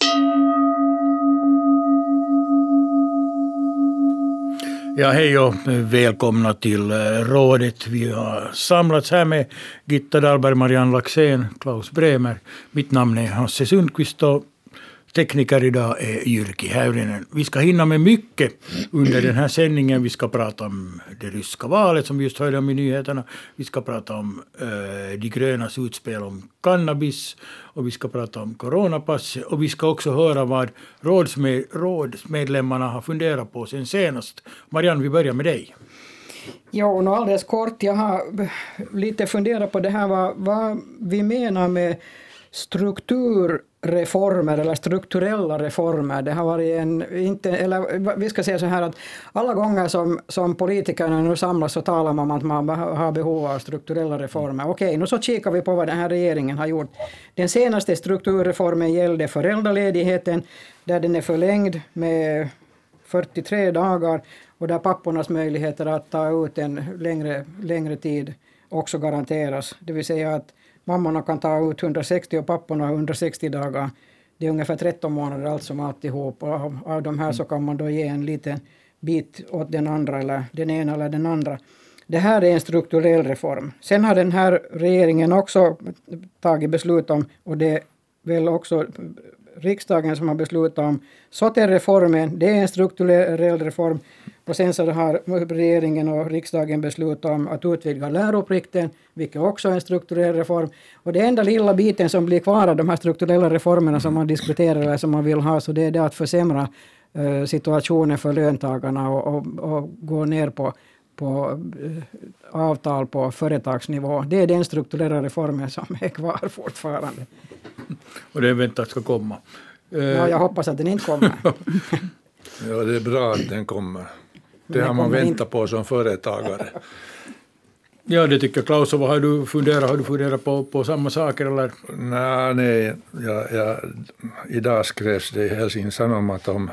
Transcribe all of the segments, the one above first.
Ja, hej och välkomna till rådet. Vi har samlats här med Gitta Dahlberg, Marianne Laxén, Klaus Bremer. Mitt namn är Hasse Sundqvist och tekniker idag är Jyrki Häyrinen. Vi ska hinna med mycket under den här sändningen. Vi ska prata om det ryska valet som vi just hörde om i nyheterna. Vi ska prata om de grönas utspel om cannabis. Och vi ska prata om coronapasset. Och vi ska också höra vad rådsmedlemmarna har funderat på sen senast. Marianne, vi börjar med dig. Jo, alldeles kort. Jag har lite funderat på det här vad vi menar med strukturreformer eller strukturella reformer. Det har varit vi ska säga så här att alla gånger som politikerna nu samlas så talar man om att man har behov av strukturella reformer. Okej, nu så kikar vi på vad den här regeringen har gjort. Den senaste strukturreformen gällde föräldraledigheten där den är förlängd med 43 dagar och där pappornas möjligheter att ta ut en längre tid också garanteras. Det vill säga att mammorna kan ta ut 160 och papporna 160 dagar. Det är ungefär 13 månader allt som alltihop. Och av de här så kan man då ge en liten bit åt den andra eller den ena eller den andra. Det här är en strukturell reform. Sen har den här regeringen också tagit beslut om, och det är väl också riksdagen som har beslutat om SOTE-reformen. Det är en strukturell reform. Och sen så har regeringen och riksdagen beslutat om att utvidga läroplikten, vilket också är en strukturell reform. Och det enda lilla biten som blir kvar av de här strukturella reformerna som man diskuterar eller som man vill ha, så det är det att försämra situationen för löntagarna och gå ner på avtal på företagsnivå. Det är den strukturella reformen som är kvar fortfarande. Och det är väntat ska komma. Ja, jag hoppas att den inte kommer. Ja, det är bra att den kommer. Det har man väntat på som företagare. Ja, det tycker Klaus. Vad har du funderat? Har du funderat på samma saker? Eller? Nej, idag skrevs det i Helsingin Sanomat om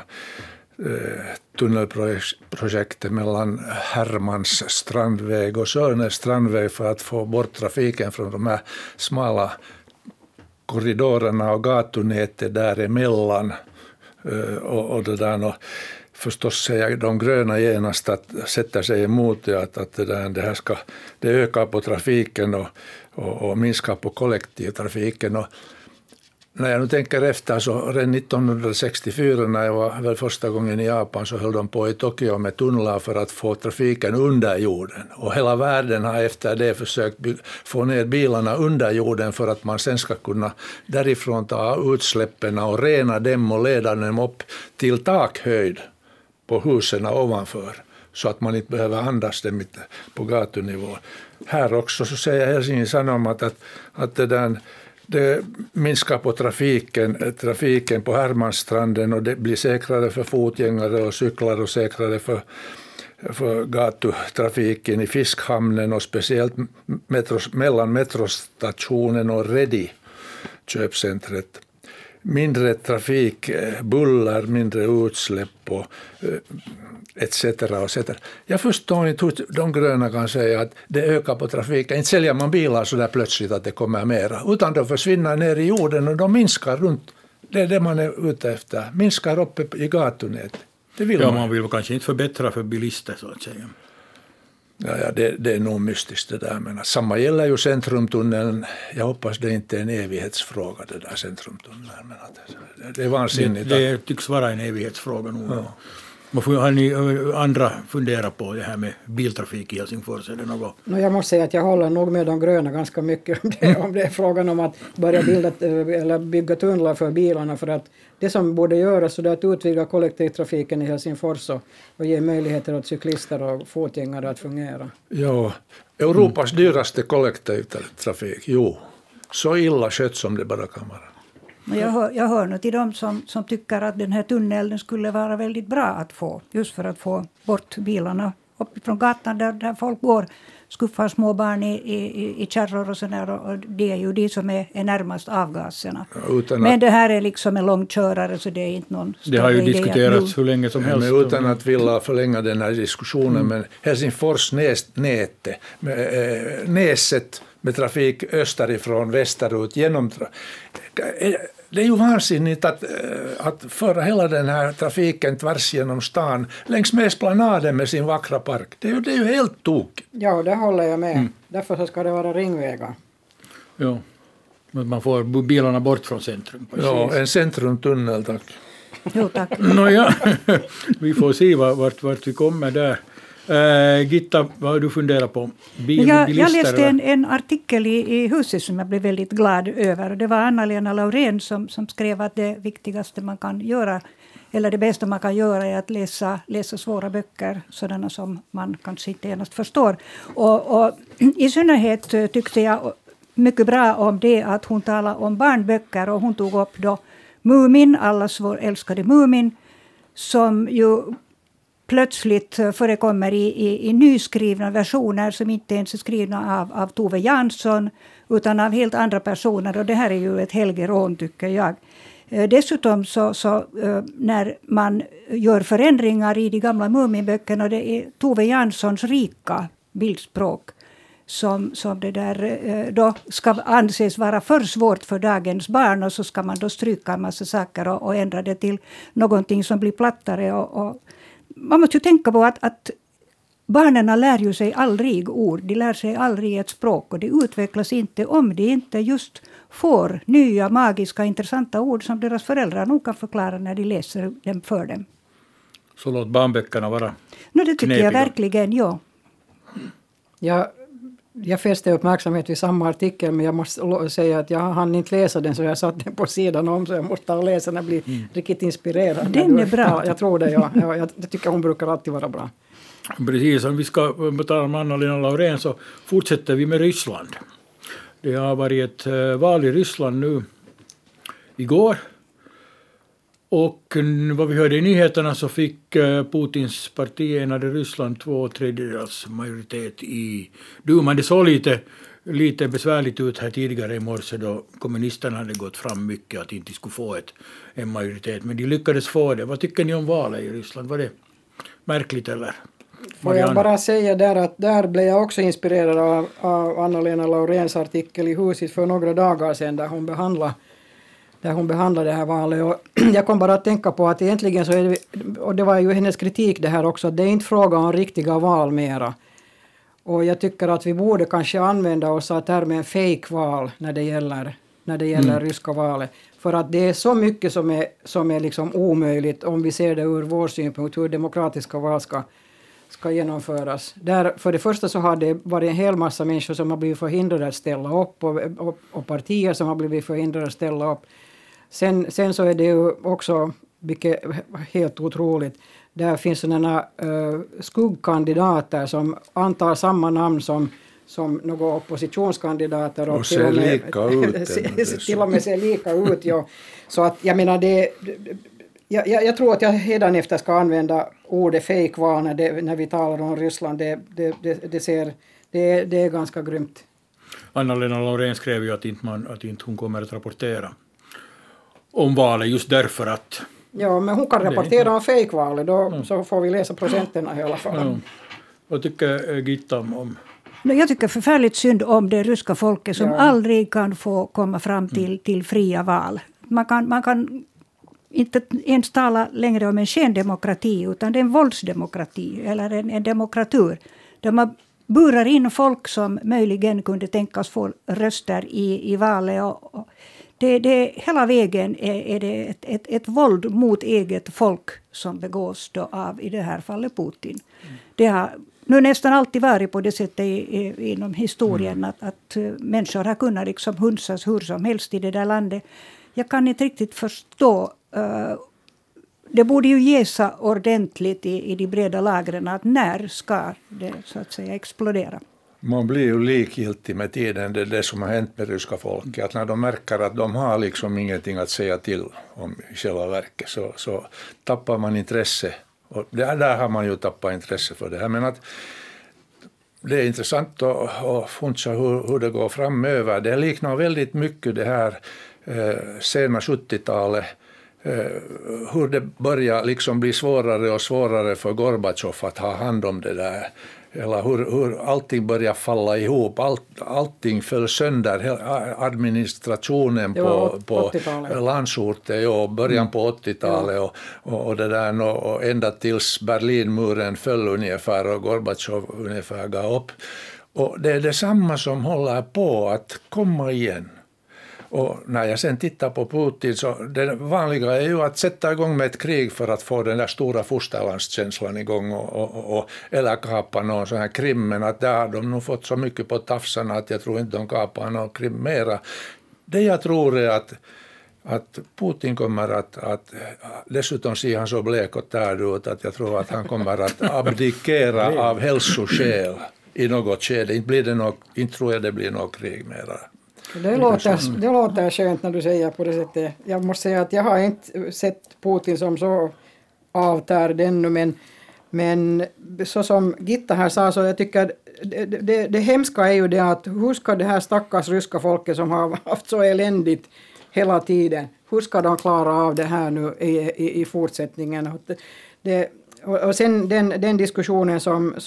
tunnelprojektet mellan Hermans strandväg och Sörnäs strandväg för att få bort trafiken från de här smala korridorerna och gatunätet däremellan. Och det där, och förstås säger de gröna genast att sätta sig emot det, att det ökar på trafiken och minskar på kollektivtrafiken. Och när jag nu tänker efter så redan 1964 när jag var väl första gången i Japan så höll de på i Tokyo med tunnlar för att få trafiken under jorden. Och hela världen har efter det försökt få ner bilarna under jorden för att man sen ska kunna därifrån ta utsläppen och rena dem och leda dem upp till takhöjd på husen ovanför. Så att man inte behöver andas dem på gatunivå. Här också så säger Helsingin Sanomat att det minskar på trafiken på Hermanstranden och det blir säkrare för fotgängare och cyklar och säkrare för gatutrafiken i Fiskhamnen och speciellt mellan metrostationen och Redi köpcentret. Mindre trafik, buller, mindre utsläpp och etc. Jag förstår inte hur de gröna kan säga att det ökar på trafiken. Inte säljer man bilar så där plötsligt att det kommer mera. Utan de försvinner ner i jorden och de minskar runt. Det är det man är ute efter. Minskar uppe i gatunätet. Det vill man vill kanske inte förbättra för bilister så att säga. Ja, det är nog mystiskt det där. Men samma gäller ju centrumtunneln. Jag hoppas det inte är en evighetsfråga det där centrumtunneln. Men det är vansinnigt. Det tycks vara en evighetsfråga nog. Ja. Har ni andra funderat på det här med biltrafik i Helsingfors? Eller något? Jag måste säga att jag håller nog med de gröna ganska mycket om det är frågan om att börja bygga tunnlar för bilarna. För att det som borde göras så är att utvidga kollektivtrafiken i Helsingfors och ge möjligheter åt cyklister och fotgängare att fungera. Ja, Europas dyraste kollektivtrafik, jo. Så illa skött som det bara kan vara. Jag hör nog till dem som tycker att den här tunneln skulle vara väldigt bra att få. Just för att få bort bilarna uppifrån gatan där folk går. Skuffar små barn i kärror och sådär. Och det är ju de som är närmast avgaserna. Men det här är liksom en långkörare så det är inte någon större idé. Det har ju diskuterats hur länge som helst. Men utan att vilja förlänga den här diskussionen. Men Helsingfors näset med trafik österifrån västerut genom Det är ju vansinnigt att föra hela den här trafiken tvärs genom stan längs med esplanaden med sin vackra park. Det är ju helt tokigt. Ja, det håller jag med. Därför så ska det vara ringvägar. Ja, men man får bilarna bort från centrum. Ja, en centrumtunnel, tack. Jo, tack. Nåja, vi får se vart vi kommer där. Gitta, vad har du funderat på? Jag läste en artikel i huset som jag blev väldigt glad över. Det var Anna-Lena Laurén som skrev att det viktigaste man kan göra, eller det bästa man kan göra, är att läsa svåra böcker, sådana som man kanske inte genast förstår. Och i synnerhet tyckte jag mycket bra om det att hon talade om barnböcker, och hon tog upp då Mumin, allas vår älskade Mumin, som ju plötsligt förekommer i nyskrivna versioner som inte ens är skrivna av Tove Jansson utan av helt andra personer, och det här är ju ett helgerån, tycker jag. Dessutom så när man gör förändringar i de gamla Muminböckerna, det är Tove Janssons rika bildspråk som det där då ska anses vara för svårt för dagens barn, och så ska man då stryka en massa saker och ändra det till någonting som blir plattare. Och man måste ju tänka på att barnen lär ju sig aldrig ord, de lär sig aldrig ett språk, och det utvecklas inte om de inte just får nya, magiska, intressanta ord som deras föräldrar nog kan förklara när de läser dem för dem. Så låt barnböckerna vara Det tycker knepiga. jag verkligen, ja. Jag fäste uppmärksamhet vid samma artikel, men jag måste säga att jag hann inte läsa den, så jag satt den på sidan om, så jag måste läsa den och bli riktigt inspirerad. Den är bra. Jag tror det, ja. Jag tycker hon brukar alltid vara bra. Precis, om vi ska tala om Anna-Lena Laurén så fortsätter vi med Ryssland. Det har varit ett val i Ryssland nu igår. Och vad vi hörde i nyheterna så fick Putins parti Enade Ryssland 2/3 majoritet i Duman. Det såg lite besvärligt ut här tidigare i morse då kommunisterna hade gått fram mycket att inte skulle få en majoritet. Men de lyckades få det. Vad tycker ni om valet i Ryssland? Var det märkligt eller? Får jag bara säga där att där blev jag också inspirerad av Anna-Lena Lauréns artikel i huset för några dagar sedan där hon behandlade det här valet. Och jag kom bara att tänka på att egentligen så är det, och det var ju hennes kritik det här också, att det är inte fråga om riktiga val mera. Och jag tycker att vi borde kanske använda oss av termen fake-val när det gäller ryska valet. För att det är så mycket som är liksom omöjligt om vi ser det ur vår synpunkt hur demokratiska val ska genomföras. Där, för det första så har det varit en hel massa människor som har blivit förhindrade att ställa upp och partier som har blivit förhindrade att ställa upp. Sen så är det ju också, vilket är helt otroligt, där finns sådana skuggkandidater som antar samma namn som några oppositionskandidater. Och ser lika ut. Till och med ser lika ut, ja. Så att jag menar jag tror att jag hädanefter ska använda ordet fake-val när vi talar om Ryssland. Det är ganska grymt. Anna-Lena Laurén skrev ju att inte hon kommer att rapportera om valet just därför att... Ja, men hon kan rapportera om fake-valet, så får vi läsa procenterna i alla fall. Ja. Vad tycker Gitta om? Jag tycker förfärligt synd om det ryska folket som aldrig kan få komma fram till fria val. Man kan inte ens tala längre om en skendemokrati, utan det är en våldsdemokrati eller en demokratur. Där man burar in folk som möjligen kunde tänkas få röster i valet. Och hela vägen är det ett våld mot eget folk som begås då av, i det här fallet, Putin. Det har nu nästan alltid varit på det sättet inom historien att människor har kunnat liksom hunsas hur som helst i det där landet. Jag kan inte riktigt förstå. Det borde ju ges ordentligt i de breda lagren att när ska det så att säga explodera. Man blir ju likgiltig med tiden, det som har hänt med ryska folket. Att när de märker att de har liksom ingenting att säga till om i själva verket så tappar man intresse. Och där har man ju tappat intresse för det här. Men att det är intressant att funsa hur det går framöver. Det liknar väldigt mycket det här sena 70-talet. Hur det börjar liksom bli svårare och svårare för Gorbatjov att ha hand om det där Eller hur allting börjar falla ihop. Allting föll sönder. Administrationen på landsorten och början på 80-talet och det där och ända tills Berlinmuren föll ungefär och Gorbatjov ungefär gav upp. Och det är detsamma som håller på att komma igen. Och när jag sen tittar på Putin så det vanliga är ju att sätta igång med ett krig för att få den där stora fosterlandskänslan igång eller kapa någon sån här Krim, men att där har de nog fått så mycket på tafsarna att jag tror inte de kapar någon Krim mera. Det jag tror är att Putin kommer att dessutom ser han så blek och tärd ut att jag tror att han kommer att abdikera av hälsoskäl i något skede. Inte tror jag det blir något krig mera. Det låter skönt när du säger på det sättet. Jag måste säga att jag har inte sett Putin som så avtärd ännu, men så som Gitta här sa, så jag tycker det hemska är ju det att hur ska det här stackars ryska folket som har haft så eländigt hela tiden, hur ska de klara av det här nu i fortsättningen? Och sen den diskussionen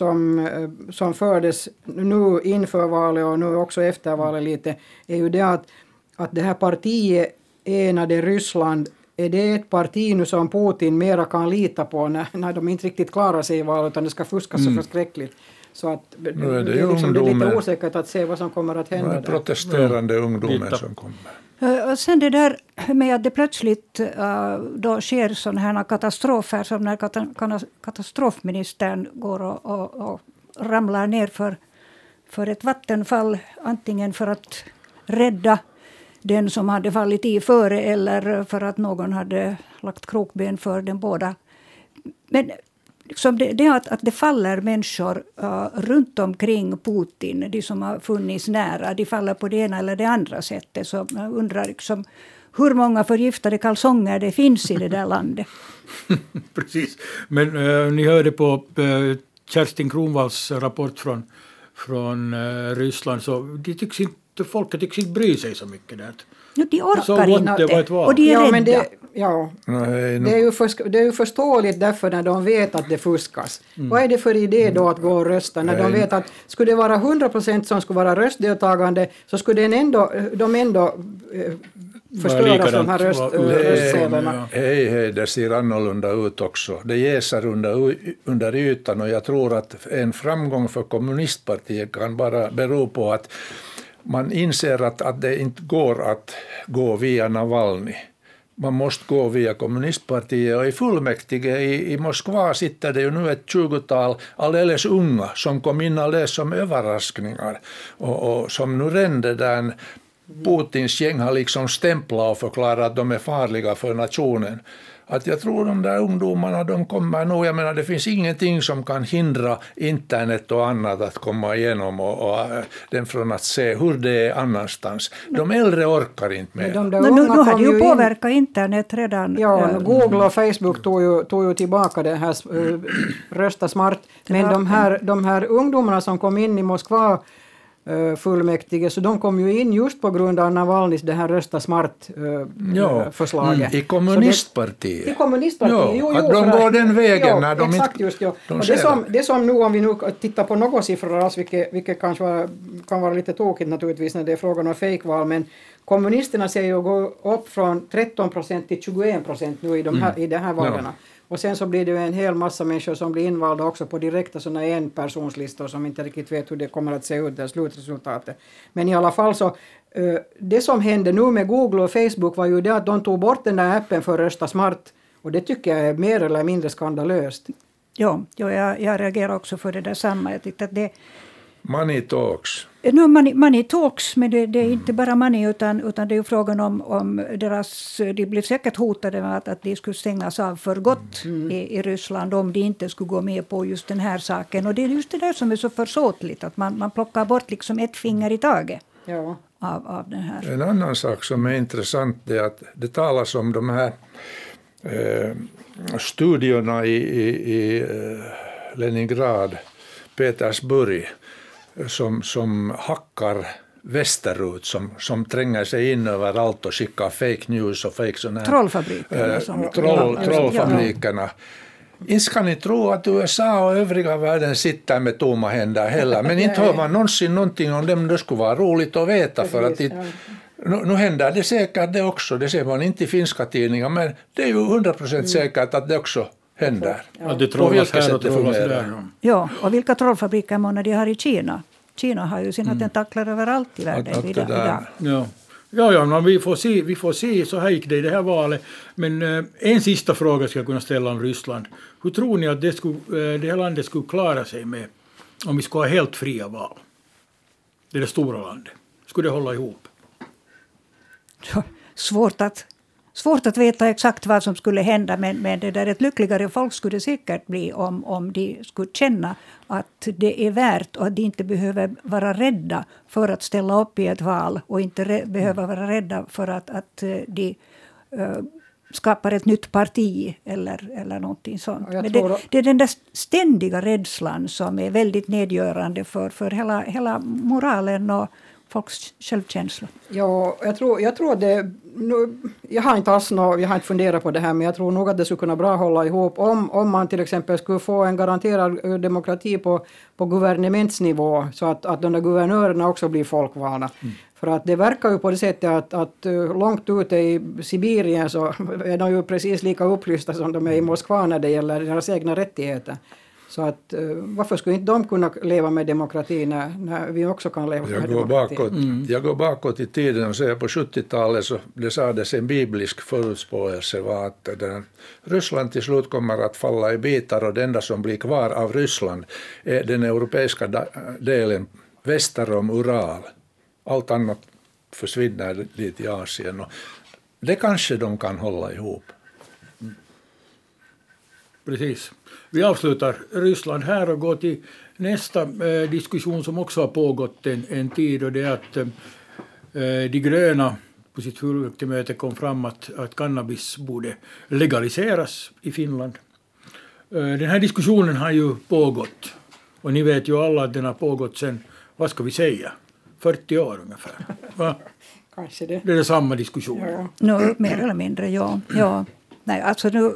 som fördes nu inför valet och nu också efter valet lite, är ju det att det här partiet Enade Ryssland, är det ett parti nu som Putin mera kan lita på när de inte riktigt klarar sig i valet utan det ska fuskas så förskräckligt. Så att det är lite osäkert att se vad som kommer att hända. Det är protesterande ungdomen som kommer. Och sen det där med att det plötsligt då sker sådana här katastrofer som när katastrofministern går och ramlar ner för ett vattenfall, antingen för att rädda den som hade fallit i före eller för att någon hade lagt krokben för den båda. Men liksom det att det faller människor runt omkring Putin, de som har funnits nära, de faller på det ena eller det andra sättet. Så man undrar liksom hur många förgiftade kalsonger det finns i det där landet. Precis, men ni hörde på Kerstin Kronvalls rapport från Ryssland, så folket tycks inte bry sig så mycket där. No, de orkar inte och de är rädda. Det är ju förståeligt därför när de vet att det fuskas. Vad är det för idé då att gå och rösta när de vet att skulle det vara 100% som skulle vara röstdeltagande så skulle de ändå förstöra de här röstsedlarna. Hej, det ser annorlunda ut också. Det jäser under ytan och jag tror att en framgång för kommunistpartiet kan bara bero på att man inser att det inte går att gå via Navalny. Man måste gå via kommunistpartiet och i fullmäktige i Moskva sitter det ju nu ett 20-tal alldeles unga som kom in alldeles som överraskningar och som nu rände där Putins gäng har liksom stämplat och förklarat att de är farliga för nationen. Att jag tror de där ungdomarna, de kommer nog, jag menar det finns ingenting som kan hindra internet och annat att komma igenom och den från att se hur det är annanstans. De äldre orkar inte med. Nu har det ju påverkat internet redan. Ja, Google och Facebook tog ju tillbaka det här rösta smart. Men de här ungdomarna som kom in i Moskva fullmäktige, så de kom ju in just på grund av Navalnys det här rösta smart-förslaget. I kommunistpartiet. I kommunistpartiet, jo, att de går den vägen när de exakt, inte... Just, och det som nu, om vi nu tittar på några siffror, alltså, vilket kanske kan vara lite tokigt naturligtvis när det är frågan om fejkval, men kommunisterna ser ju gå upp från 13% till 21% nu i de här valen. Ja. Och sen så blir det ju en hel massa människor som blir invalda också på direkta sådana enpersonslistor som inte riktigt vet hur det kommer att se ut, det slutresultatet. Men i alla fall så, det som hände nu med Google och Facebook var ju det att de tog bort den där appen för rösta smart. Och det tycker jag är mer eller mindre skandalöst. Ja, jag reagerar också för det där samma. Jag tyckte att det... Money talks. No, money talks, men det är inte bara money utan det är ju frågan om de blev säkert hotade med att de skulle stängas av för gott i Ryssland om de inte skulle gå med på just den här saken. Och det är just det där som är så försåtligt, att man plockar bort liksom ett finger i taget av den här. En annan sak som är intressant är att det talas om de här studierna i Leningrad, Petersburg, som hackar västerut, som tränger sig in överallt och skickar fake news och fake sådana här trollfabrikerna. Trollfabrikerna. inte ska ni tro att USA och övriga världen sitter med tomma händer heller, men inte hör man någonsin någonting om dem. Det skulle vara roligt att veta, för att nu händer det säkert det också. Det ser man inte i finska tidningar, men det är ju 100% säkert att det också händer. Ja, det trollas här och trollas där. Ja, och vilka trollfabriker många de har i Kina? Kina har ju sina tentakler överallt i världen idag. Ja, men vi får se, så här gick det i det här valet. Men en sista fråga ska jag kunna ställa om Ryssland. Hur tror ni att det här landet skulle klara sig med om vi skulle ha helt fria val? Det är det stora landet. Skulle det hålla ihop? Ja, svårt att veta exakt vad som skulle hända, men det där ett lyckligare folk skulle det säkert bli om de skulle känna att det är värt och att de inte behöver vara rädda för att ställa upp i ett val och inte behöver vara rädda för att de skapar ett nytt parti eller någonting sånt. Men det är den där ständiga rädslan som är väldigt nedgörande för hela moralen och folks självkänsla. Ja, jag tror det. Jag har inte funderat på det här, men jag tror nog att det skulle kunna bra hålla ihop om man till exempel skulle få en garanterad demokrati på guvernementsnivå, så att de där guvernörerna också blir folkvalda. För att det verkar ju på det sättet att långt ute i Sibirien så är de ju precis lika upplysta som de är i Moskva när det gäller deras egna rättigheter. Så att varför skulle inte de kunna leva med demokrati när vi också kan leva med demokrati? Jag går bakåt i tiden och säger på 70-talet så det sades en biblisk förutspåelse var att Ryssland till slut kommer att falla i bitar, och det enda som blir kvar av Ryssland är den europeiska delen väster om Ural. Allt annat försvinner dit i Asien, och det kanske de kan hålla ihop. Precis. Vi avslutar Ryssland här och går till nästa diskussion som också har pågått en tid, och det är att de gröna på sitt fullmäktigemöte kom fram att cannabis borde legaliseras i Finland. Den här diskussionen har ju pågått, och ni vet ju alla att den har pågått sedan, vad ska vi säga, 40 år ungefär. Va? Kanske det. Det är samma diskussion. Ja. Mer eller mindre, ja. Nej, alltså nu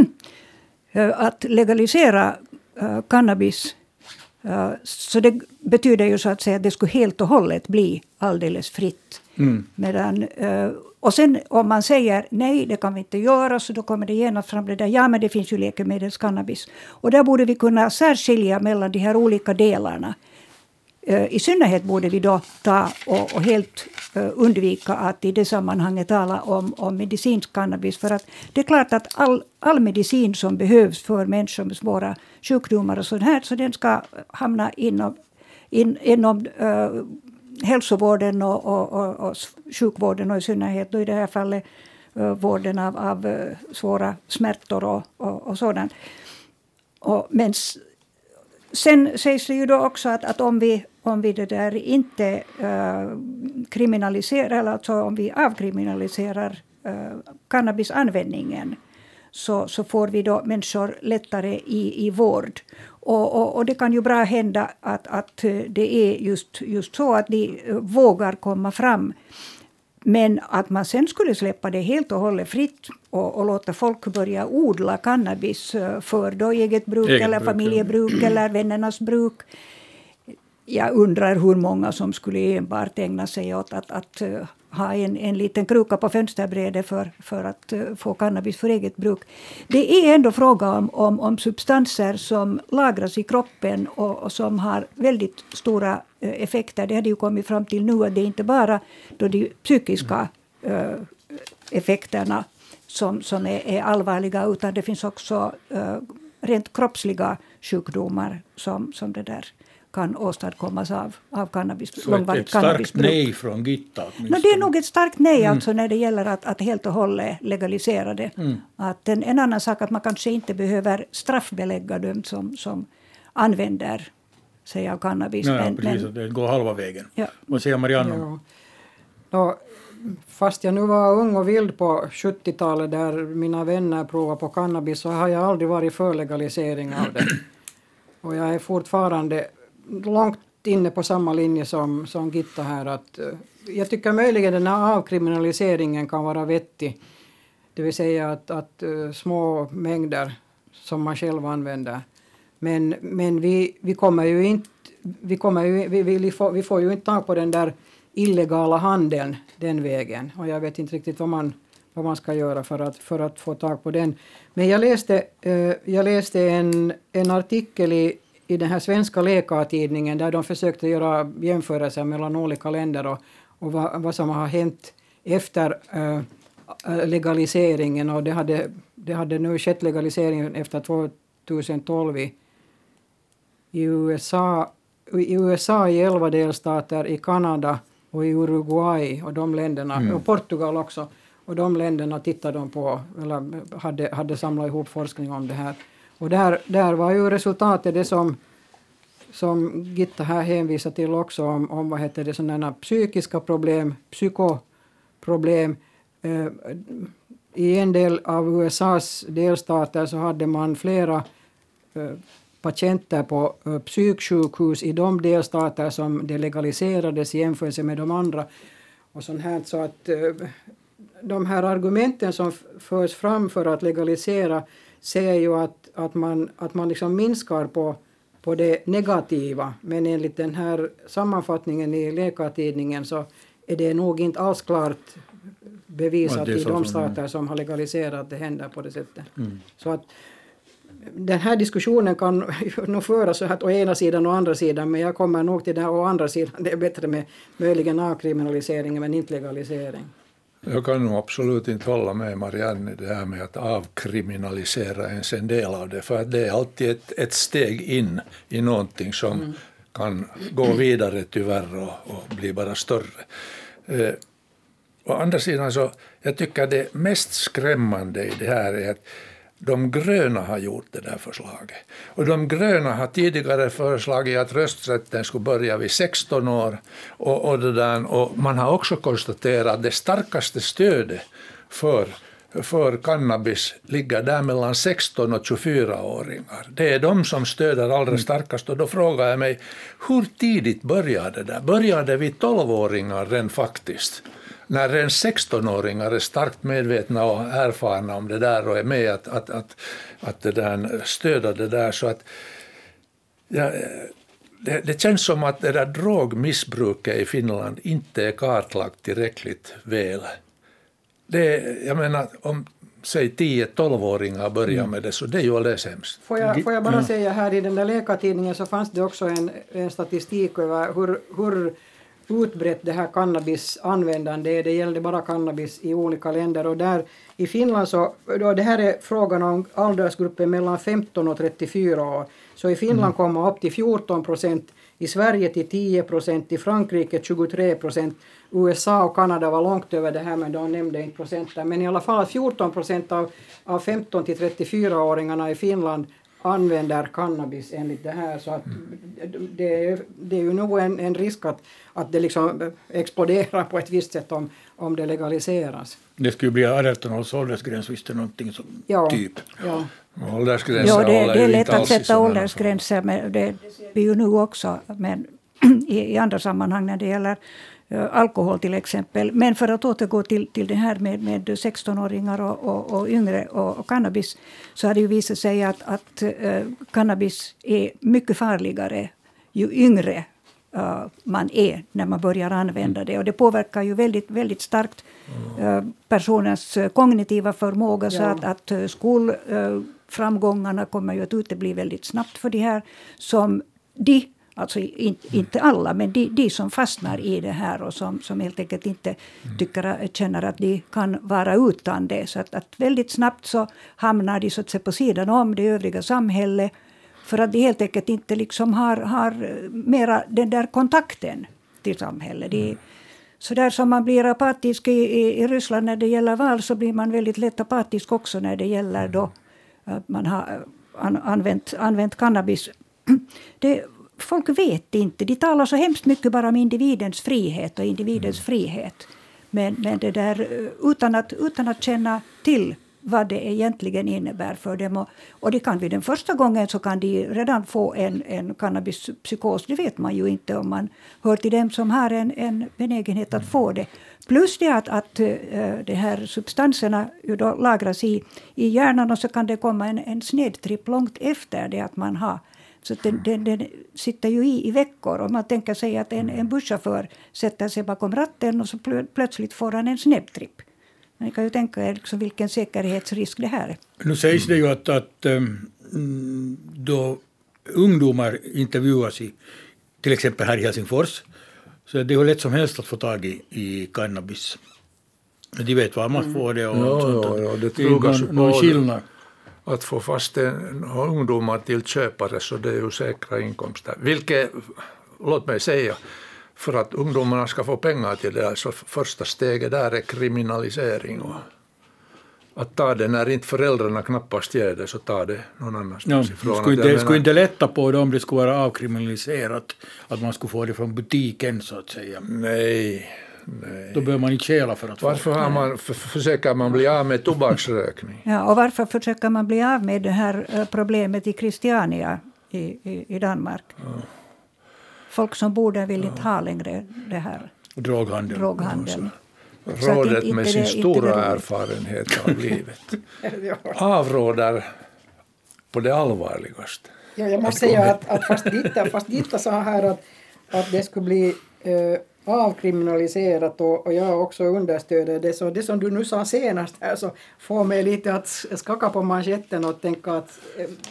att legalisera cannabis, så det betyder ju så att säga att det skulle helt och hållet bli alldeles fritt. Medan, och sen om man säger nej, det kan vi inte göra, så då kommer det genast fram det där, ja men det finns ju läkemedelscannabis. Och där borde vi kunna särskilja mellan de här olika delarna. I synnerhet borde vi då ta och helt undvika att i det sammanhanget tala om medicinsk cannabis. För att det är klart att all medicin som behövs för människor med svåra sjukdomar och sånt här, så den ska hamna inom hälsovården och sjukvården, och i synnerhet då i det här fallet vården av svåra smärtor och sådant. Men sen sägs det ju då också att om vi det där inte kriminaliserar, eller alltså om vi avkriminaliserar cannabisanvändningen, så får vi då människor lättare i vård. Och det kan ju bra hända att det är just så att de vågar komma fram. Men att man sen skulle släppa det helt och hållet fritt och låta folk börja odla cannabis för då eget bruk eller familjebruk eller vännernas bruk. Jag undrar hur många som skulle enbart ägna sig åt att ha en liten kruka på fönsterbrädet för att få cannabis för eget bruk. Det är ändå fråga om substanser som lagras i kroppen och som har väldigt stora effekter. Det hade ju kommit fram till nu att det är inte bara då de psykiska effekterna som är allvarliga, utan det finns också rent kroppsliga sjukdomar som det där kan åstadkommas av cannabis. Så ett starkt nej från Gitta? Det är nog ett starkt nej alltså när det gäller att helt och hållet legalisera det. Att en annan sak att man kanske inte behöver straffbelägga dem som använder sig av cannabis. Ja, precis, att det går halva vägen. Ja. Vad säger Marianne? Ja. Fast jag nu var ung och vild på 70-talet där mina vänner provade på cannabis, så har jag aldrig varit för legalisering av det. Och jag är fortfarande långt inne på samma linje som Gitta här. Att, jag tycker möjligen den här avkriminaliseringen kan vara vettig. Det vill säga att små mängder som man själv använder. Men vi kommer ju inte, vi får ju inte tag på den där illegala handeln den vägen. Och jag vet inte riktigt vad man ska göra för att få tag på den. Men jag läste en artikel i den här svenska läkartidningen där de försökte göra jämförelser mellan olika länder och vad som har hänt efter legaliseringen. Och det hade nu skett legaliseringen efter 2012 i USA i 11 delstater, i Kanada och i Uruguay och de länderna, och Portugal också. Och de länderna tittade de på, eller hade samlat ihop forskning om det här. Och där var ju resultatet det som Gitta här hänvisar till också om vad heter det, sådana psykiska problem, psykoproblem. I en del av USAs delstater så hade man flera patienter på psyksjukhus i de delstater som det legaliserades i jämförelse med de andra. Och sånt här, så att de här argumenten som förs fram för att legalisera säger ju att man liksom minskar på det negativa. Men enligt den här sammanfattningen i Läkartidningen så är det nog inte alls klart bevisat i de stater som har legaliserat det händer på det sättet. Så att den här diskussionen kan nog föras så att å ena sidan och andra sidan, men jag kommer nog till den å andra sidan. Det är bättre med möjligen avkriminalisering men inte legalisering. Jag kan nog absolut inte hålla med Marianne i det här med att avkriminalisera ens en del av det, för att det är alltid ett steg in i någonting som kan gå vidare tyvärr och bli bara större. Å andra sidan så jag tycker det mest skrämmande i det här är att de gröna har gjort det där förslaget. Och de gröna har tidigare föreslagit att rösträtten skulle börja vid 16 år. Och man har också konstaterat att det starkaste stödet för cannabis ligger där mellan 16 och 24-åringar. Det är de som stöder allra starkast. Och då frågar jag mig, hur tidigt började det där? Började det vid 12-åringar rent faktiskt? När en 16-åringar är starkt medvetna och erfarna om det där och är med att det där stöda det där, så att det känns som att det där drogmissbruket i Finland inte är kartlagt tillräckligt väl. Jag menar, om säg 10-12-åringar börjar med det, så det är ju alldeles hemskt. Får jag bara säga här, i den där Läkartidningen så fanns det också en statistik över hur utbrett det här cannabisanvändande är. Det gällde bara cannabis i olika länder, och där i Finland så, då det här är frågan om åldersgruppen mellan 15 och 34 år, så i Finland kommer upp till 14%, i Sverige till 10%, i Frankrike 23%, USA och Kanada var långt över det här, men de nämnde inte procenten, men i alla fall 14% av 15 till 34-åringarna i Finland använder cannabis enligt det här, så att det är ju nog en risk att det liksom exploderar på ett visst sätt om det legaliseras. Det skulle bli 18 års åldersgräns, visst är någonting som typ. Ja. Åldersgränser, det är lätt att sätta åldersgränser, men det blir ju nu också, men i andra sammanhang när det gäller alkohol till exempel. Men för att återgå till det här med 16-åringar och yngre och cannabis, så har det ju visat sig att cannabis är mycket farligare ju yngre man är när man börjar använda det. Och det påverkar ju väldigt, väldigt starkt personens kognitiva förmåga, så att skolframgångarna kommer ju att utebli väldigt snabbt för det här som alltså inte alla, men de som fastnar i det här och som helt enkelt inte känner att de kan vara utan det. Så att väldigt snabbt så hamnar de så att säga på sidan om det övriga samhället, för att de helt enkelt inte liksom har mera den där kontakten till samhället. Så där som man blir apatisk i Ryssland när det gäller val, så blir man väldigt lätt apatisk också när det gäller då man har använt cannabis. Folk vet inte. De talar så hemskt mycket bara om individens frihet och individens frihet. Men det där, utan att känna till vad det egentligen innebär för dem. Och det kan vid den första gången så kan de redan få en cannabispsykos. Det vet man ju inte om man hör till dem som har en benägenhet att få det. Plus det att de här substanserna ju då lagras i hjärnan, och så kan det komma en snedtripp långt efter det att man har. Så den sitter ju i veckor. Och man tänker sig att en busschaufför sätter sig bakom ratten och så plötsligt får han en snedtripp. Man kan ju tänka er liksom vilken säkerhetsrisk det här är. Nu sägs det ju att då ungdomar intervjuas till exempel här i Helsingfors, så det är ju lätt som helst att få tag i cannabis. De vet var man får det och sånt. Det trugas någon skillnad. Att få fast ungdomar till köpare, så det är ju säkra inkomster. Vilket, låt mig säga, för att ungdomarna ska få pengar till det, så första steget där är kriminalisering. Och att ta det när inte föräldrarna knappast ger det, så ta det någon annanstans ifrån. Skulle inte lätta på det om det skulle vara avkriminaliserat, att man skulle få det från butiken så att säga? Nej. Då behöver man inte käla för att varför försöker man bli av med tobaksrökning? Ja, och varför försöker man bli av med det här problemet i Christiania i Danmark? Ja. Folk som bor där vill inte ha längre det här. Droghandel. Rådet med sin stora erfarenhet av livet avråder på det allvarligaste. Ja, jag måste säga att fast Gitta sa här att det skulle bli avkriminaliserat, och jag också understöder det. Så det som du nu sa senast här, så får mig lite att skaka på manschetten och tänka att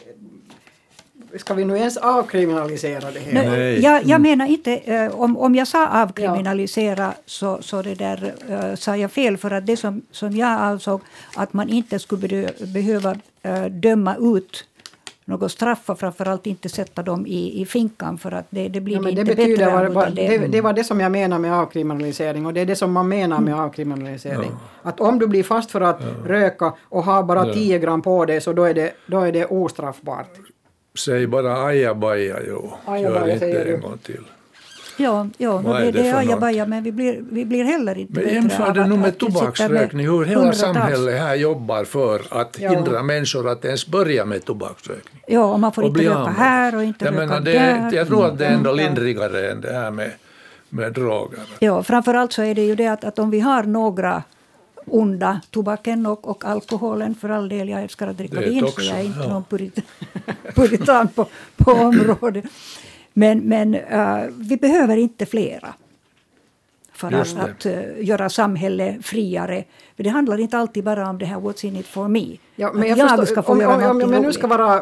ska vi nu ens avkriminalisera det här? Nej. Jag menar inte, om jag sa avkriminalisera så det där sa jag fel, för att det som jag ansåg att man inte skulle behöva döma ut något straff, och framförallt inte sätta dem i finkan, för att det blir inte bättre. Det var det som jag menar med avkriminalisering, och det är det som man menar med avkriminalisering. Ja. Att om du blir fast för att röka och har bara 10 gram på det, så då är det ostraffbart. Säg bara ajabaja, gör inte en gång till. Ja, det är ajabaja, men vi blir heller inte bättre. Men jämför det nu med tobaksrökning, hur hela samhället här jobbar för att hindra människor att ens börja med tobaksrökning. Ja, och man får inte röka här och inte röka där. Jag tror att det är ändå lindrigare än det här med droger. Ja, framförallt så är det ju det att om vi har några onda, tobaken och alkoholen, för all del, jag älskar att dricka vin, så jag är inte någon puritan på området. Men vi behöver inte flera för att göra samhället friare. För det handlar inte alltid bara om det här what's in it for me. Ja, men jag ska få göra om jag nu ska vara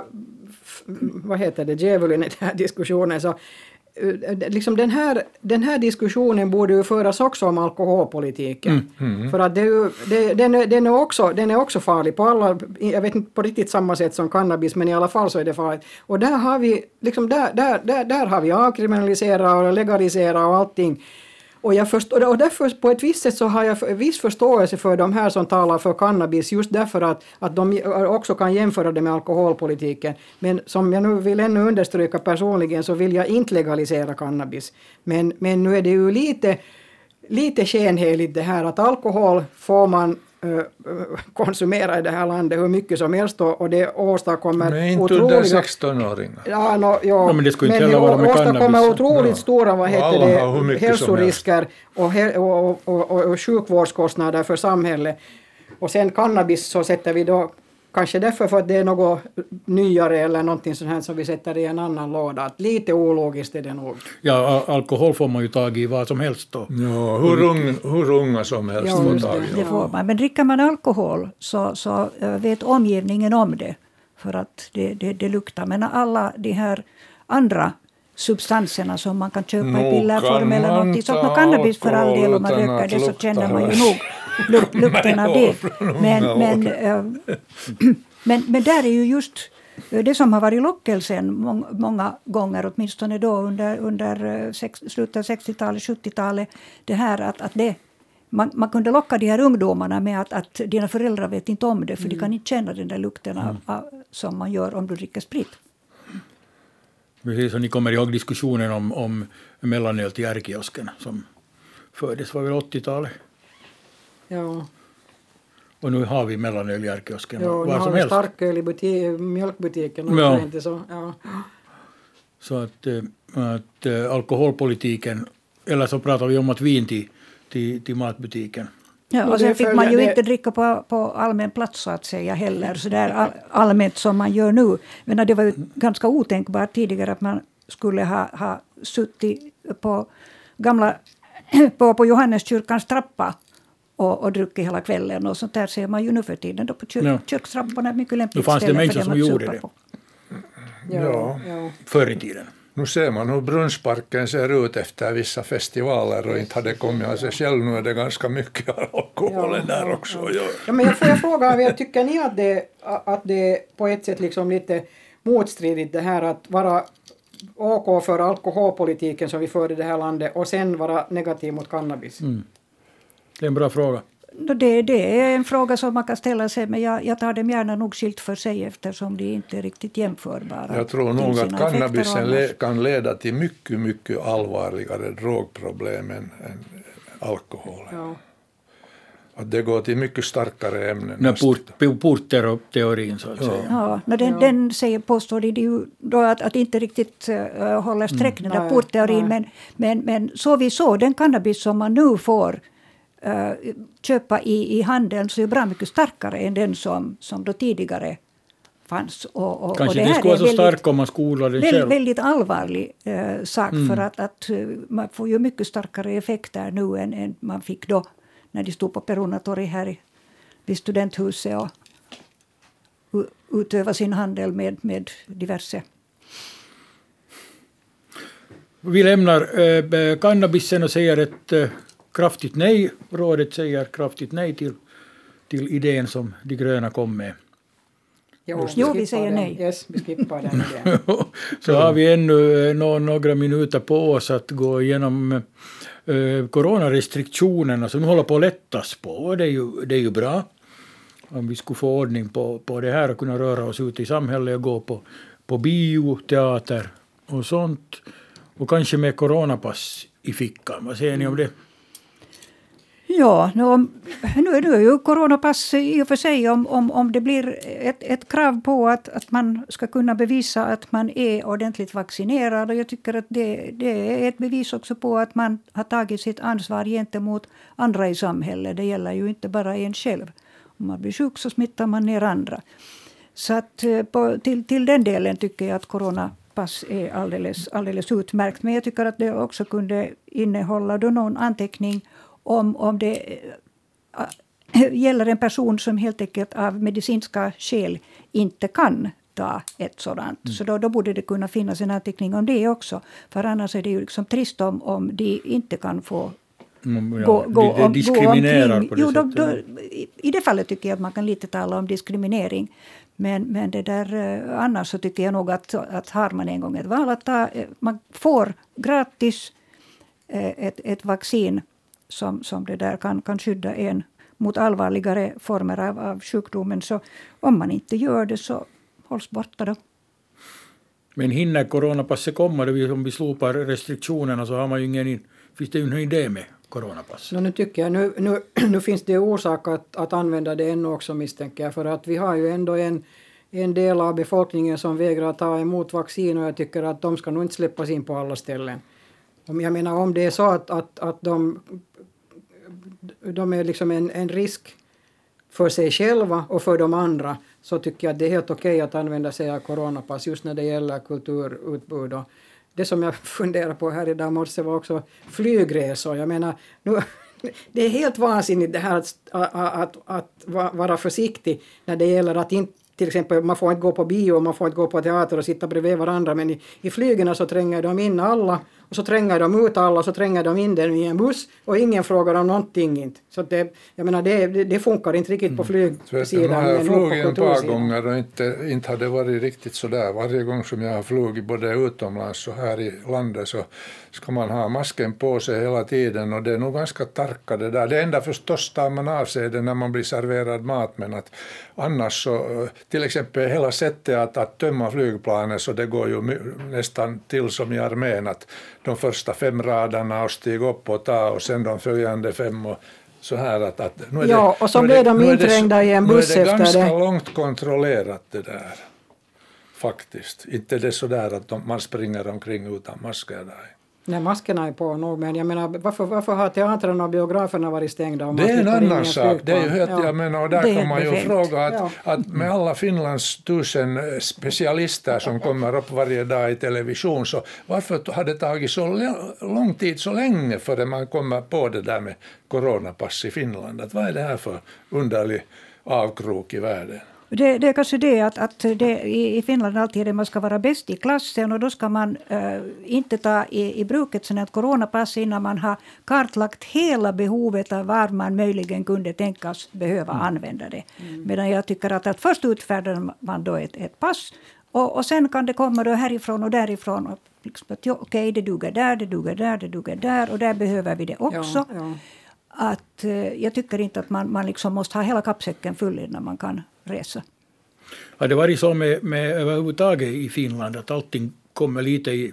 djävulen i den här diskussionen, så liksom den här diskussionen borde ju föras också om alkoholpolitiken. För att den är också farlig på alla, jag vet inte på riktigt samma sätt som cannabis, men i alla fall så är det farligt. Och där har vi liksom där har vi avkriminaliserat och legaliserat och allting. Och därför på ett visst sätt så har jag viss förståelse för de här som talar för cannabis, just därför att de också kan jämföra det med alkoholpolitiken. Men som jag nu vill ännu understryka personligen, så vill jag inte legalisera cannabis. Men nu är det ju lite skenheligt det här att alkohol får man konsumera i det här landet hur mycket som helst, och det åstadkommer men inte under 16-åringar. Men det skulle inte heller vara med cannabis. Åstadkommer otroligt stora hälsorisker och sjukvårdskostnader för samhället. Och sen cannabis så sätter vi då kanske därför för att det är något nyare eller någonting sånt här som vi sätter i en annan låda. Att lite ologiskt är det nog. Ja, alkohol får man ju tag i vad som helst då. Ja, hur unga som helst får tag i. Det får man. Men dricker man alkohol så vet omgivningen om det. För att det luktar. Men alla de här andra substanserna som man kan köpa i pillerform eller någonting. Så cannabis för all del, om man röker det så känner man ju nog lukten av det. Men där är ju just det som har varit lockelsen många gånger, åtminstone då under slutet av 60-talet, 70-talet, det här att det man kunde locka de här ungdomarna med att dina föräldrar vet inte om det, för de kan inte känna den där lukten som man gör om du dricker sprit. Precis, och ni kommer ihåg diskussionen om mellanöl till ärkiosken som fördes var väl 80-talet. Ja. Och nu har vi mellanöljarkiosken. Jo, nu har vi starköl i mjölkbutiken. Ja. Inte så, ja. Så att alkoholpolitiken, eller så pratar vi om att vin till matbutiken. Ja, och sen fick man ju inte dricka på allmän plats så att säga heller, så där allmänt som man gör nu. Men det var ju ganska otänkbart tidigare att man skulle ha suttit på Johanneskyrkans trappa och druckit hela kvällen. Och sånt där ser man ju nu för tiden. Då på kyrkstrapporna är mycket lämpligt ställe. Då fanns det människor som gjorde det. Ja. Förr i tiden. Nu ser man hur Brunnsparken ser ut efter vissa festivaler och inte hade kommit av sig själv. Nu är det ganska mycket alkoholen där också. Ja, men får jag fråga, tycker ni att det på ett sätt liksom lite motstridigt det här att vara OK för alkoholpolitiken som vi för i det här landet och sen vara negativ mot cannabis? Det är en bra fråga. Det är en fråga som man kan ställa sig, men jag tar dem gärna nog skilt för sig eftersom de inte är riktigt jämförbara. Jag tror nog att cannabisen kan leda till mycket, mycket allvarligare drogproblem än alkoholen. Ja. Att det går till mycket starkare ämnen. Portteorin så att säga. Ja, den påstår de ju då att inte riktigt håller streck den där portteorin, men så vi så den cannabis som man nu får köpa i handeln så är bra mycket starkare än den som då tidigare fanns. Och kanske det det skulle vara så stark om man skolar den själv. Väldigt allvarlig sak för att man får ju mycket starkare effekter nu än man fick då när de stod på Perunatorg här vid studenthuset och utöva sin handel med diverse. Vi lämnar cannabisen och säger ett kraftigt nej. Rådet säger kraftigt nej till idén som de gröna kom med. Jo, vi säger nej. Yes, vi skippar den idén. Så har vi ännu några minuter på oss att gå igenom coronarestriktionerna som nu håller på att lättas på. Det är ju bra om vi skulle få ordning på det här och kunna röra oss ut i samhället och gå på bio, teater och sånt. Och kanske med coronapass i fickan. Vad säger ni om det? Ja, nu är ju coronapass i och för sig om det blir ett krav på att man ska kunna bevisa att man är ordentligt vaccinerad. Och jag tycker att det är ett bevis också på att man har tagit sitt ansvar gentemot andra i samhället. Det gäller ju inte bara en själv. Om man blir sjuk så smittar man ner andra. Så att till den delen tycker jag att coronapass är alldeles utmärkt. Men jag tycker att det också kunde innehålla då någon anteckning om det gäller en person som helt enkelt av medicinska skäl inte kan ta ett sådant. Så då borde det kunna finnas en anteckning om det också. För annars är det ju liksom trist om de inte kan få det diskriminerar på det sättet. I det fallet tycker jag att man kan lite tala om diskriminering. Men det där, annars så tycker jag nog att har man en gång ett val att man får gratis ett vaccin som det där kan skydda en mot allvarligare former av sjukdomen. Så om man inte gör det så hålls borta då. Men hinner coronapasset komma om vi slopar restriktionerna så har man ju finns det ju ingen idé med coronapass. Nu tycker jag nu finns det orsak att använda det ännu också misstänker jag. För att vi har ju ändå en del av befolkningen som vägrar ta emot vaccin och jag tycker att de ska nog inte släppas in på alla ställen. Jag menar om det är så att de är liksom en risk för sig själva och för de andra så tycker jag att det är helt okej att använda sig av coronapass just när det gäller kulturutbud. Och det som jag funderar på här idag morse var också flygresor. Jag menar, det är helt vansinnigt det här att vara försiktig när det gäller att inte till exempel, man får inte gå på bio, man får inte gå på teater och sitta bredvid varandra, men i flygerna så tränger de in alla och så tränger de ut alla och så tränger de in den i en buss och ingen frågar om någonting inte. Så jag menar, det funkar inte riktigt på flygsidan. Jag har flugit ett par gånger och inte har det varit riktigt så där. Varje gång som jag har flugit både utomlands och här i landet så ska man ha masken på sig hela tiden och det är nog ganska tarka det där. Det enda förstås tar man av sig det när man blir serverad mat, men att annars så till exempel hela sättet att tömma flygplanet så det går ju nästan till som i armén att de första 5 raderna och stiga upp och ta och sen de följande 5 och så här att nu är Ja, och så blev de inträngda i en buss efter det. Nu är det efter ganska det. långt kontrollerat det där, faktiskt. Inte det så där att man springer omkring utan masker där. Nej, maskerna är på nog, men jag menar, varför har teatrarna och biograferna varit stängda? Om Det är en annan sak. Det är ju helt, ja. jag menar, och där Det är kan man ju befängt. fråga att med alla Finlands 1000 specialister som kommer upp varje dag i television, så varför har det tagit så lång tid, så länge före man kommer på det där med coronapass i Finland? Att vad är det här för underlig avkrok i världen? Det är kanske det att det i Finland alltid är det man ska vara bäst i klassen, och då ska man inte ta i bruket sådana ett coronapass innan man har kartlagt hela behovet av var man möjligen kunde tänkas behöva använda det. Medan jag tycker att först utfärdar man då ett pass, och sen kan det komma då härifrån och därifrån. Och liksom att, okej, det duger där, det duger där, det duger där, och där behöver vi det också. Ja. Att jag tycker inte att man liksom måste ha hela kappsäcken full innan man kan resa. Har det varit så med överhuvudtaget i Finland att allting kommer lite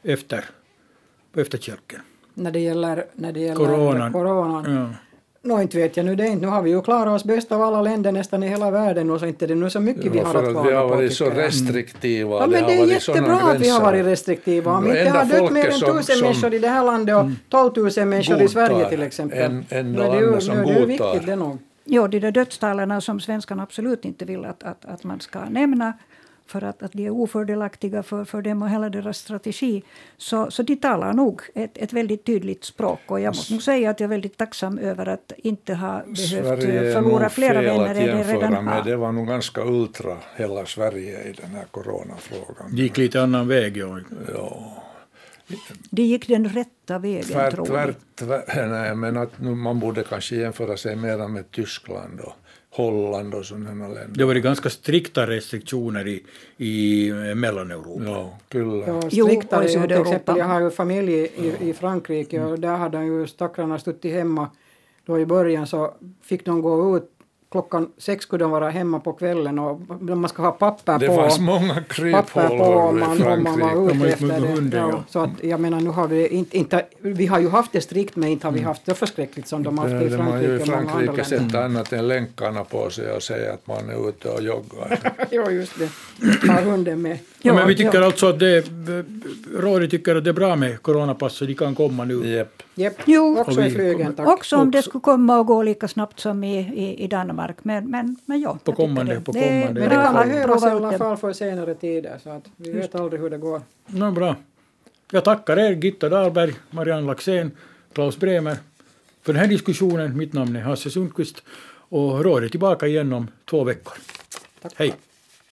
på efterkälken? När det gäller Coronan. coronan. Nå, inte vet jag nu det inte. Nu har vi ju klarat oss bäst av alla länder nästan i hela världen, och så inte det nu så mycket vi har för att att klara vi har på, varit så tycker jag. restriktiva. Ja, men det är har varit såna jättebra att vi har gränser. varit restriktiva. Om inte Enda har dött folket mer än som- 1000 människor i det här landet och 12 000 människor i Sverige till exempel. en Nu är enda det ju land som nu är det ju godtar. viktigt det nog. Ja, de där dödstalen som svenskarna absolut inte vill att man ska nämna, för att de är ofördelaktiga för dem och hela deras strategi, så de talar nog ett väldigt tydligt språk. Och jag måste nog säga att jag är väldigt tacksam över att inte ha behövt Sverige är förlora nog flera fel vänner att än det jämföra redan med. har. Det var nog ganska ultra hela Sverige i den här coronafrågan. Det gick lite annan väg. Ja. Ja. Det gick den rätta vägen, tror jag. Nej, men att nu man borde kanske jämföra sig mer med Tyskland och Holland och sådana länder. Det var ganska strikta restriktioner i Mellaneuropa. Ja, kyllä. Ja, Jo, striktare, och i till Sydeuropa. exempel, jag har ju familj i Frankrike, och där hade ju stackarna stått hemma. Då i början så fick de gå ut klockan 6, skulle de vara hemma på kvällen, och man ska ha papper Det på. fanns många Papper på kryphål om i man Frankrike. var De har ute ju efter med det. hunden, ja. Så att, jag menar, nu har vi inte vi har ju haft det strikt, men inte har vi haft det förskräckligt som de har haft i Det man ju i Frankrike och många andra Frankrike länder. sätter annat än länkarna på sig och säger att man är ute och joggar. Jo, just det. Har hunden med. Ja, men vi Ja, tycker alltså att rådet tycker att det är bra med coronapass, så de kan komma nu. Jepp. Japp, Jo, också och i vi flygen, tack. också om det skulle komma och gå lika snabbt som i Danmark. Men ja, På jag tycker kommande, det. på kommande. Men det kan bra att behövas i prova ut alla det. fall för senare tider, så att vi vet aldrig hur det går. No, bra. Jag tackar er, Gitta Dahlberg, Marianne Laxén, Klaus Bremer, för den här diskussionen. Mitt namn är Hasse Sundqvist, och rådet tillbaka igen om 2 veckor. Tack. Hej!